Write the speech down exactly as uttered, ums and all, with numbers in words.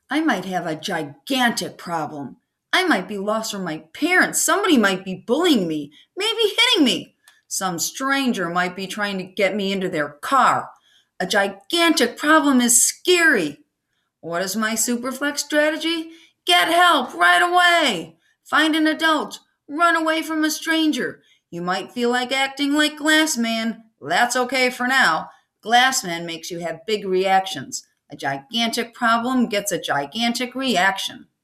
I might have a gigantic problem. I might be lost from my parents. Somebody might be bullying me, maybe hitting me. Some stranger might be trying to get me into their car. A gigantic problem is scary. What is my Superflex strategy? Get help right away. Find an adult. Run away from a stranger. You might feel like acting like Glassman. That's okay for now. Glassman makes you have big reactions. A gigantic problem gets a gigantic reaction.